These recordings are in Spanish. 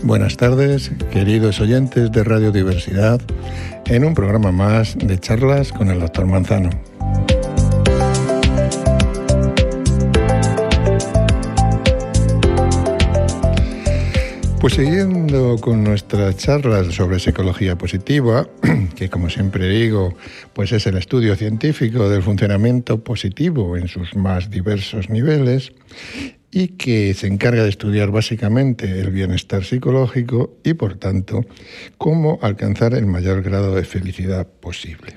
Buenas tardes, queridos oyentes de Radio Diversidad, en un programa más de charlas con el Dr. Manzano. Pues siguiendo con nuestras charlas sobre psicología positiva, que como siempre digo, pues es el estudio científico del funcionamiento positivo en sus más diversos niveles, y que se encarga de estudiar básicamente el bienestar psicológico y, por tanto, cómo alcanzar el mayor grado de felicidad posible.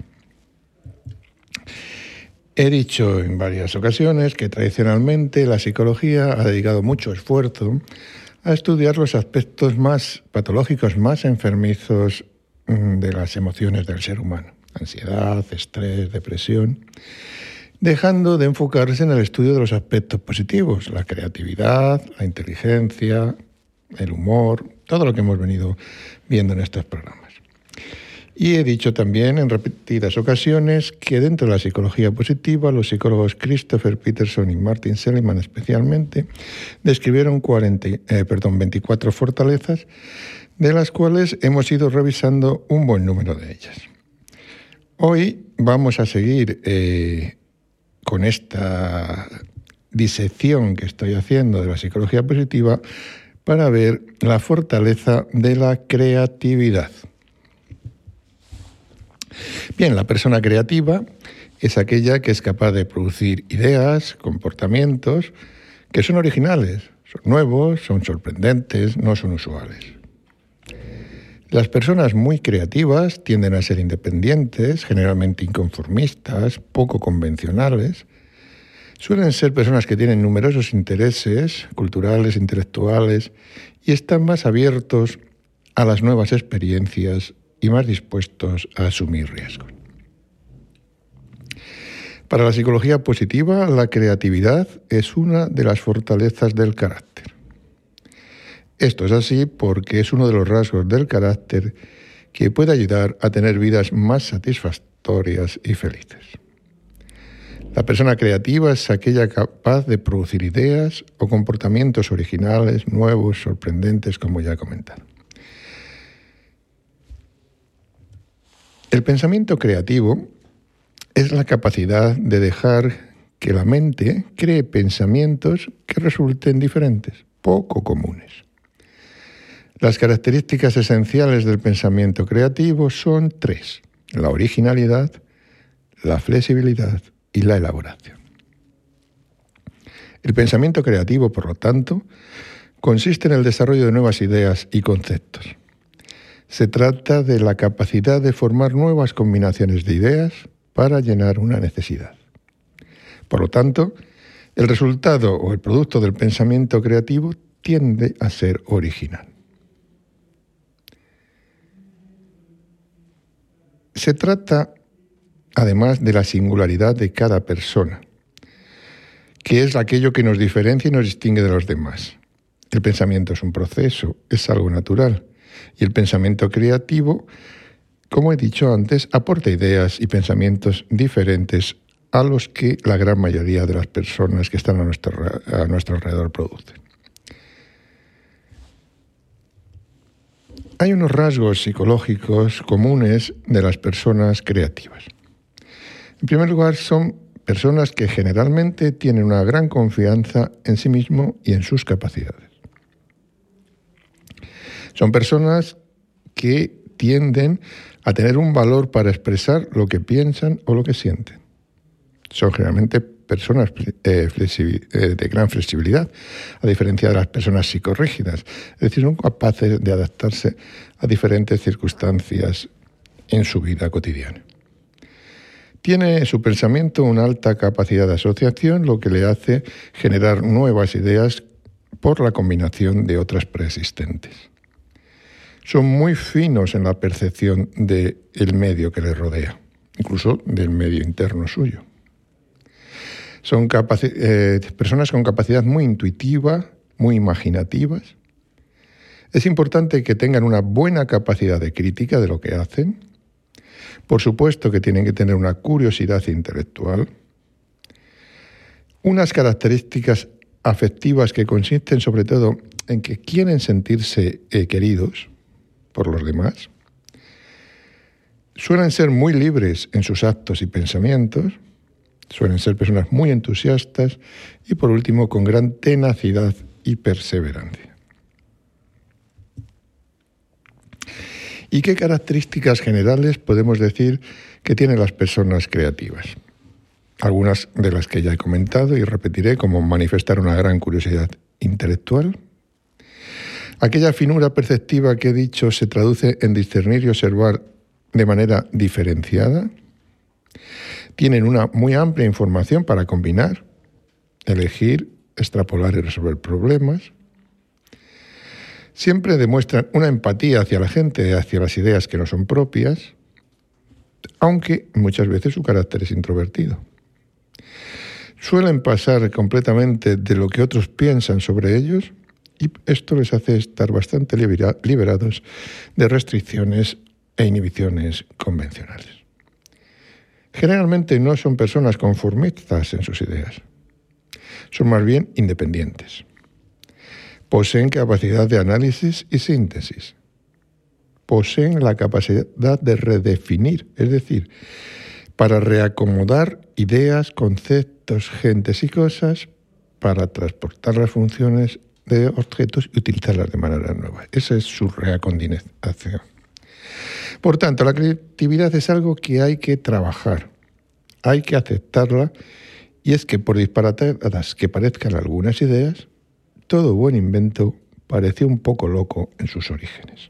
He dicho en varias ocasiones que tradicionalmente la psicología ha dedicado mucho esfuerzo a estudiar los aspectos más patológicos, más enfermizos de las emociones del ser humano: ansiedad, estrés, depresión, dejando de enfocarse en el estudio de los aspectos positivos, la creatividad, la inteligencia, el humor, todo lo que hemos venido viendo en estos programas. Y he dicho también en repetidas ocasiones que dentro de la psicología positiva, los psicólogos Christopher Peterson y Martin Seligman especialmente describieron 24 fortalezas, de las cuales hemos ido revisando un buen número de ellas. Hoy vamos a seguir con esta disección que estoy haciendo de la psicología positiva para ver la fortaleza de la creatividad. Bien, la persona creativa es aquella que es capaz de producir ideas, comportamientos que son originales, son nuevos, son sorprendentes, no son usuales. Las personas muy creativas tienden a ser independientes, generalmente inconformistas, poco convencionales. Suelen ser personas que tienen numerosos intereses culturales, intelectuales, y están más abiertos a las nuevas experiencias y más dispuestos a asumir riesgos. Para la psicología positiva, la creatividad es una de las fortalezas del carácter. Esto es así porque es uno de los rasgos del carácter que puede ayudar a tener vidas más satisfactorias y felices. La persona creativa es aquella capaz de producir ideas o comportamientos originales, nuevos, sorprendentes, como ya he comentado. El pensamiento creativo es la capacidad de dejar que la mente cree pensamientos que resulten diferentes, poco comunes. Las características esenciales del pensamiento creativo son 3: la originalidad, la flexibilidad y la elaboración. El pensamiento creativo, por lo tanto, consiste en el desarrollo de nuevas ideas y conceptos. Se trata de la capacidad de formar nuevas combinaciones de ideas para llenar una necesidad. Por lo tanto, el resultado o el producto del pensamiento creativo tiende a ser original. Se trata, además, de la singularidad de cada persona, que es aquello que nos diferencia y nos distingue de los demás. El pensamiento es un proceso, es algo natural, y el pensamiento creativo, como he dicho antes, aporta ideas y pensamientos diferentes a los que la gran mayoría de las personas que están a nuestro alrededor producen. Hay unos rasgos psicológicos comunes de las personas creativas. En primer lugar, son personas que generalmente tienen una gran confianza en sí mismo y en sus capacidades. Son personas que tienden a tener un valor para expresar lo que piensan o lo que sienten. Son generalmente personas de gran flexibilidad, a diferencia de las personas psicorrígidas. Es decir, son capaces de adaptarse a diferentes circunstancias en su vida cotidiana. Tiene su pensamiento una alta capacidad de asociación, lo que le hace generar nuevas ideas por la combinación de otras preexistentes. Son muy finos en la percepción del medio que les rodea, incluso del medio interno suyo. Son personas con capacidad muy intuitiva, muy imaginativas. Es importante que tengan una buena capacidad de crítica de lo que hacen. Por supuesto que tienen que tener una curiosidad intelectual. Unas características afectivas que consisten sobre todo en que quieren sentirse queridos por los demás, suelen ser muy libres en sus actos y pensamientos, suelen ser personas muy entusiastas y, por último, con gran tenacidad y perseverancia. ¿Y qué características generales podemos decir que tienen las personas creativas? Algunas de las que ya he comentado y repetiré, como manifestar una gran curiosidad intelectual. Aquella finura perceptiva que he dicho se traduce en discernir y observar de manera diferenciada. Tienen una muy amplia información para combinar, elegir, extrapolar y resolver problemas. Siempre demuestran una empatía hacia la gente, hacia las ideas que no son propias, aunque muchas veces su carácter es introvertido. Suelen pasar completamente de lo que otros piensan sobre ellos y esto les hace estar bastante liberados de restricciones e inhibiciones convencionales. Generalmente no son personas conformistas en sus ideas, son más bien independientes. Poseen capacidad de análisis y síntesis. Poseen la capacidad de redefinir, es decir, para reacomodar ideas, conceptos, gentes y cosas para transportar las funciones de objetos y utilizarlas de manera nueva. Esa es su reacondineación. Por tanto, la creatividad es algo que hay que trabajar, hay que aceptarla, y es que por disparatadas que parezcan algunas ideas, todo buen invento parece un poco loco en sus orígenes.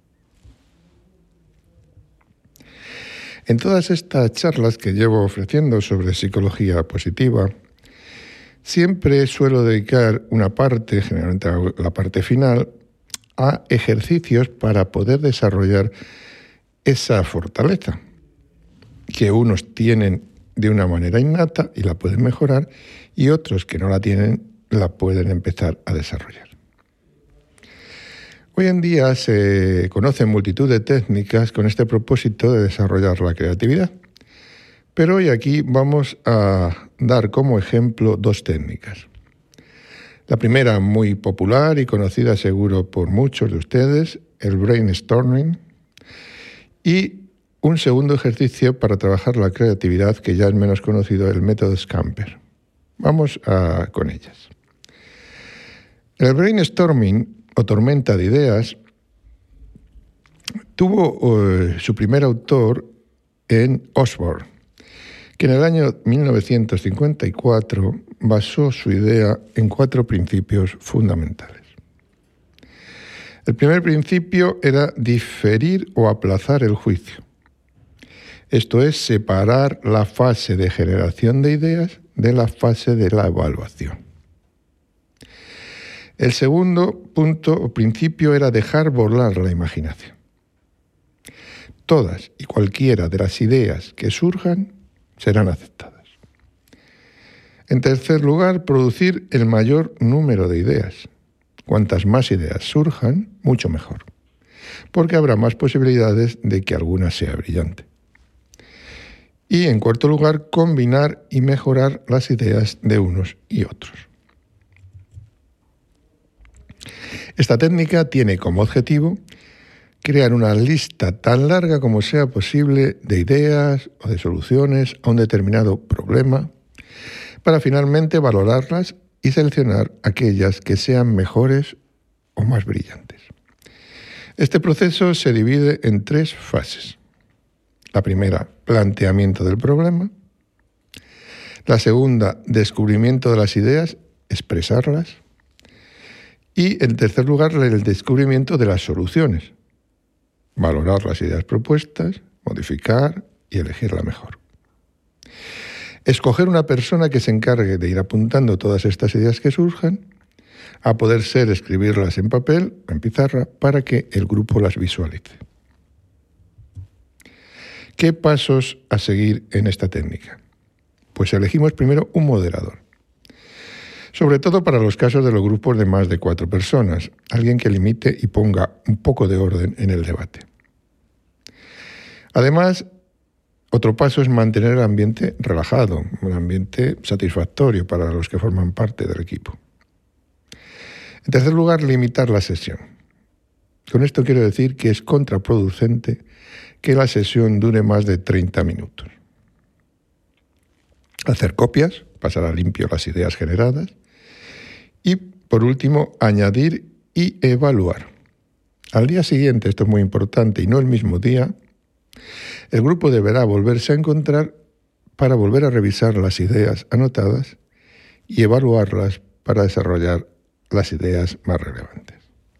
En todas estas charlas que llevo ofreciendo sobre psicología positiva, siempre suelo dedicar una parte, generalmente la parte final, a ejercicios para poder desarrollar esa fortaleza que unos tienen de una manera innata y la pueden mejorar, y otros que no la tienen la pueden empezar a desarrollar. Hoy en día se conocen multitud de técnicas con este propósito de desarrollar la creatividad, pero hoy aquí vamos a dar como ejemplo dos técnicas. La primera, muy popular y conocida seguro por muchos de ustedes, el brainstorming, y un segundo ejercicio para trabajar la creatividad que ya es menos conocido, el método Scamper. Vamos con ellas. El brainstorming, o tormenta de ideas, tuvo su primer autor en Osborne, que en el año 1954 basó su idea en 4 principios fundamentales. El primer principio era diferir o aplazar el juicio. Esto es separar la fase de generación de ideas de la fase de la evaluación. El segundo punto o principio era dejar volar la imaginación. Todas y cualquiera de las ideas que surjan serán aceptadas. En tercer lugar, producir el mayor número de ideas. Cuantas más ideas surjan, mucho mejor, porque habrá más posibilidades de que alguna sea brillante. Y en cuarto lugar, combinar y mejorar las ideas de unos y otros. Esta técnica tiene como objetivo crear una lista tan larga como sea posible de ideas o de soluciones a un determinado problema para finalmente valorarlas y seleccionar aquellas que sean mejores o más brillantes. Este proceso se divide en 3 fases. La primera, planteamiento del problema. La segunda, descubrimiento de las ideas, expresarlas. Y en tercer lugar, el descubrimiento de las soluciones. Valorar las ideas propuestas, modificar y elegir la mejor. Escoger una persona que se encargue de ir apuntando todas estas ideas que surjan, a poder ser escribirlas en papel o en pizarra para que el grupo las visualice. ¿Qué pasos a seguir en esta técnica? Pues elegimos primero un moderador. Sobre todo para los casos de los grupos de más de 4 personas, alguien que limite y ponga un poco de orden en el debate. Además, otro paso es mantener el ambiente relajado, un ambiente satisfactorio para los que forman parte del equipo. En tercer lugar, limitar la sesión. Con esto quiero decir que es contraproducente que la sesión dure más de 30 minutos. Hacer copias, pasar a limpio las ideas generadas y, por último, añadir y evaluar. Al día siguiente, esto es muy importante y no el mismo día, el grupo deberá volverse a encontrar para volver a revisar las ideas anotadas y evaluarlas para desarrollar las ideas más relevantes.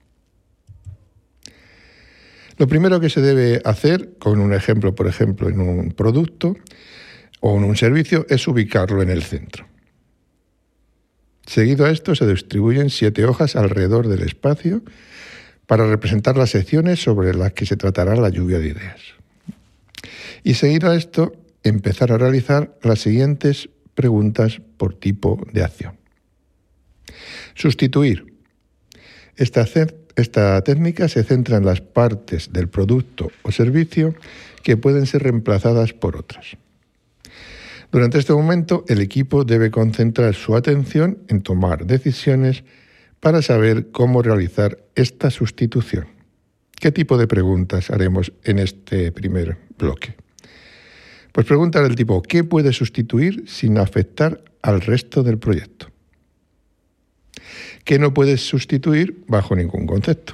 Lo primero que se debe hacer, con un ejemplo, por ejemplo, en un producto o en un servicio, es ubicarlo en el centro. Seguido a esto, se distribuyen 7 hojas alrededor del espacio para representar las secciones sobre las que se tratará la lluvia de ideas. Y seguido a esto, empezar a realizar las siguientes preguntas por tipo de acción. Sustituir. Esta técnica se centra en las partes del producto o servicio que pueden ser reemplazadas por otras. Durante este momento, el equipo debe concentrar su atención en tomar decisiones para saber cómo realizar esta sustitución. ¿Qué tipo de preguntas haremos en este primer bloque? Pues preguntas del tipo, ¿qué puede sustituir sin afectar al resto del proyecto? ¿Qué no puedes sustituir bajo ningún concepto?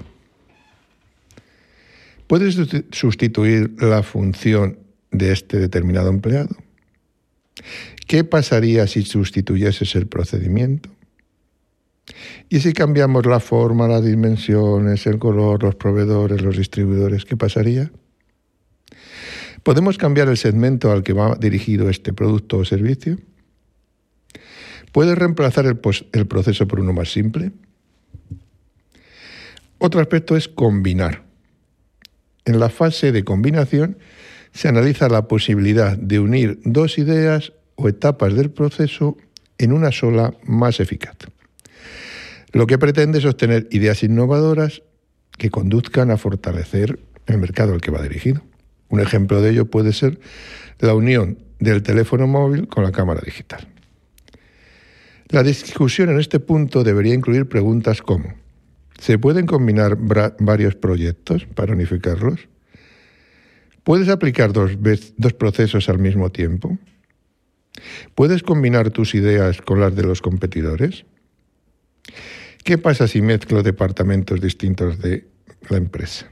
¿Puedes sustituir la función de este determinado empleado? ¿Qué pasaría si sustituyeses el procedimiento? ¿Y si cambiamos la forma, las dimensiones, el color, los proveedores, los distribuidores? ¿Qué pasaría? ¿Podemos cambiar el segmento al que va dirigido este producto o servicio? ¿Puedes reemplazar el proceso por uno más simple? Otro aspecto es combinar. En la fase de combinación se analiza la posibilidad de unir 2 ideas o etapas del proceso en una sola más eficaz. Lo que pretende es obtener ideas innovadoras que conduzcan a fortalecer el mercado al que va dirigido. Un ejemplo de ello puede ser la unión del teléfono móvil con la cámara digital. La discusión en este punto debería incluir preguntas como: ¿se pueden combinar varios proyectos para unificarlos? ¿Puedes aplicar dos procesos al mismo tiempo? ¿Puedes combinar tus ideas con las de los competidores? ¿Qué pasa si mezclo departamentos distintos de la empresa?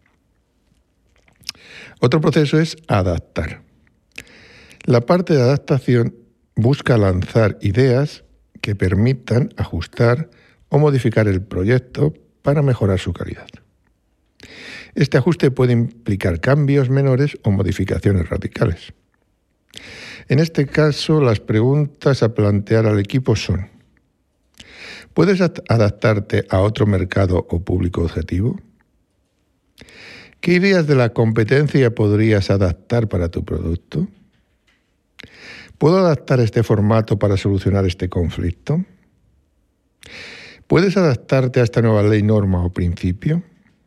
Otro proceso es adaptar. La parte de adaptación busca lanzar ideas que permitan ajustar o modificar el proyecto para mejorar su calidad. Este ajuste puede implicar cambios menores o modificaciones radicales. En este caso, las preguntas a plantear al equipo son: ¿puedes adaptarte a otro mercado o público objetivo? ¿Qué ideas de la competencia podrías adaptar para tu producto? ¿Puedo adaptar este formato para solucionar este conflicto? ¿Puedes adaptarte a esta nueva ley, norma o principio?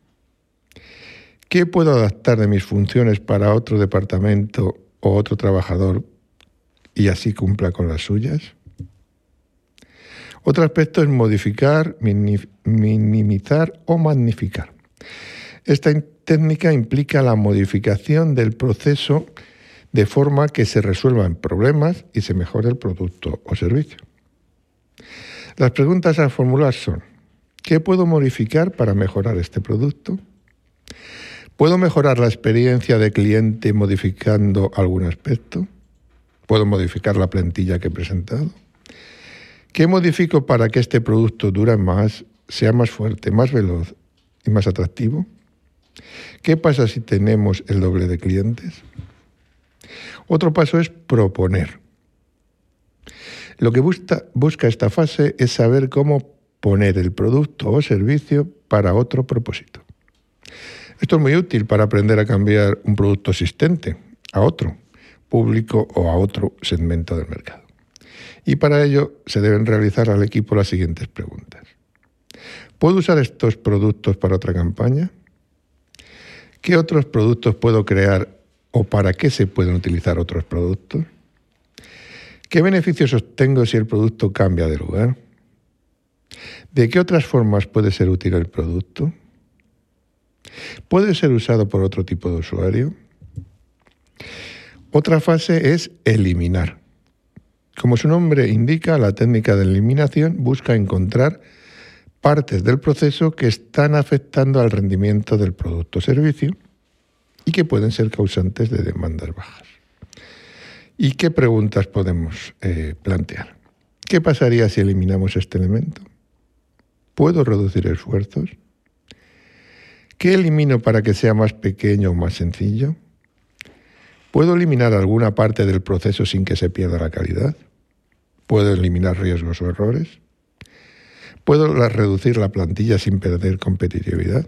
¿Qué puedo adaptar de mis funciones para otro departamento o otro trabajador y así cumpla con las suyas? Otro aspecto es modificar, minimizar o magnificar. Esta técnica implica la modificación del proceso de forma que se resuelvan problemas y se mejore el producto o servicio. Las preguntas a formular son: ¿qué puedo modificar para mejorar este producto? ¿Puedo mejorar la experiencia de cliente modificando algún aspecto? ¿Puedo modificar la plantilla que he presentado? ¿Qué modifico para que este producto dure más, sea más fuerte, más veloz y más atractivo? ¿Qué pasa si tenemos el doble de clientes? Otro paso es proponer. Lo que busca esta fase es saber cómo poner el producto o servicio para otro propósito. Esto es muy útil para aprender a cambiar un producto existente a otro público o a otro segmento del mercado. Y para ello se deben realizar al equipo las siguientes preguntas. ¿Puedo usar estos productos para otra campaña? ¿Qué otros productos puedo crear o para qué se pueden utilizar otros productos? ¿Qué beneficios obtengo si el producto cambia de lugar? ¿De qué otras formas puede ser útil el producto? ¿Puede ser usado por otro tipo de usuario? Otra fase es eliminar. Como su nombre indica, la técnica de eliminación busca encontrar partes del proceso que están afectando al rendimiento del producto o servicio y que pueden ser causantes de demandas bajas. ¿Y qué preguntas podemos plantear? ¿Qué pasaría si eliminamos este elemento? ¿Puedo reducir esfuerzos? ¿Qué elimino para que sea más pequeño o más sencillo? ¿Puedo eliminar alguna parte del proceso sin que se pierda la calidad? ¿Puedo eliminar riesgos o errores? ¿Puedo reducir la plantilla sin perder competitividad?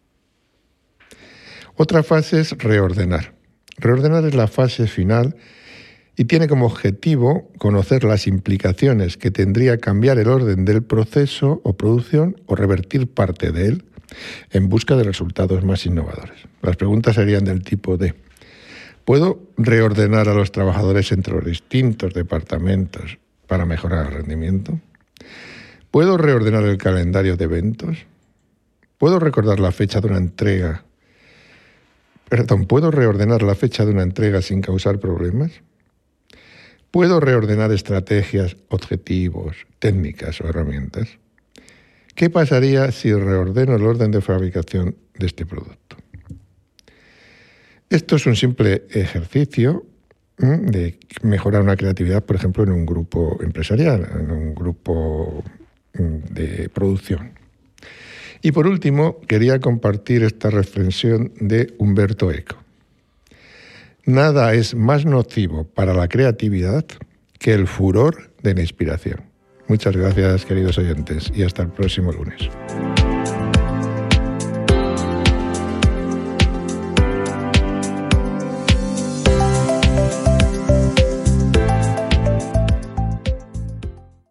Otra fase es reordenar. Reordenar es la fase final y tiene como objetivo conocer las implicaciones que tendría cambiar el orden del proceso o producción o revertir parte de él en busca de resultados más innovadores. Las preguntas serían del tipo de: ¿puedo reordenar a los trabajadores entre los distintos departamentos para mejorar el rendimiento? ¿Puedo reordenar el calendario de eventos? ¿Puedo reordenar la fecha de una entrega sin causar problemas? ¿Puedo reordenar estrategias, objetivos, técnicas o herramientas? ¿Qué pasaría si reordeno el orden de fabricación de este producto? Esto es un simple ejercicio de mejorar una creatividad, por ejemplo, en un grupo empresarial, en un grupo de producción. Y por último, quería compartir esta reflexión de Umberto Eco. Nada es más nocivo para la creatividad que el furor de la inspiración. Muchas gracias, queridos oyentes, y hasta el próximo lunes.